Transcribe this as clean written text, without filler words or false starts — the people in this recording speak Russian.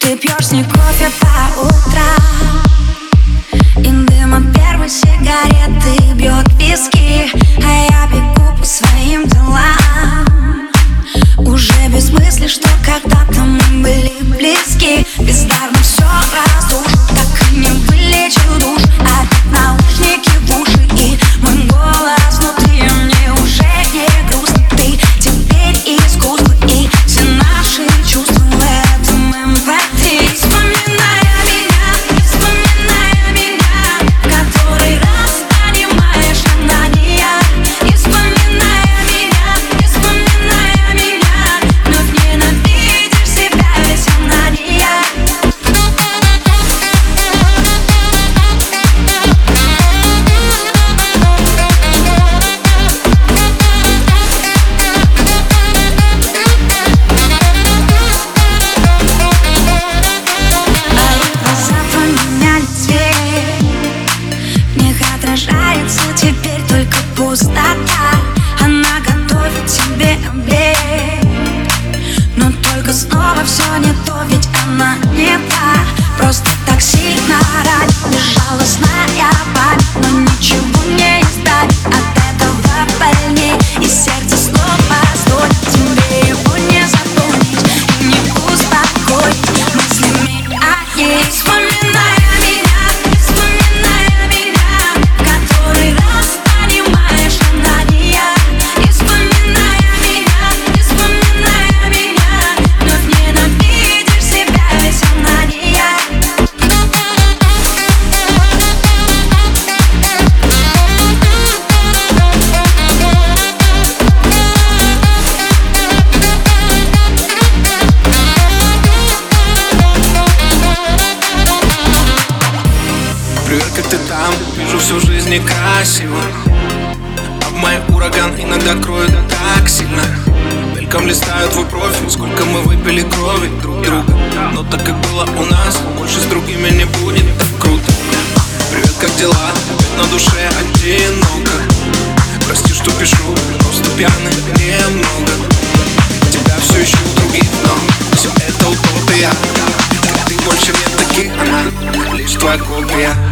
Ты пьешь с ней кофе по утрам, и дым от первой сигареты бьет виски, а я бегу по своим делам. Уже без мысли, что когда-то мы были близки. Бездарно все разрушу, так и не вылечил душ. Опять наушники в уши и мой голос внутри. Мне уже не грустно, ты теперь искусство, и все наши чувства в этом эмпатии. Вспоминая меня, который раз понимаешь, она не я. И вспоминая меня, вновь ненавидишь себя, ведь она не я. Отражается теперь только пустота. Она готовит тебе обед, но только снова все не то, ведь она не та. Просто так сильно ранит безжалостная память, но ничего не избавит от этого больней. И сердце снова стонет, тебе его не запомнить и не успокоить мыслями о ней. Вспоминая привет, как ты там? Вижу всю жизнь некрасиво, а в мой ураган иногда кроет так сильно. Мельком листаю твой профиль, сколько мы выпили крови друг друга. Но так как было у нас, больше с другими не будет так круто. Привет, как дела? Опять на душе одиноко. Прости, что пишу, просто пьяный немного. Тебя все ищу в других, но все это утопия. Как ты больше нет таких, она лишь твоя копия.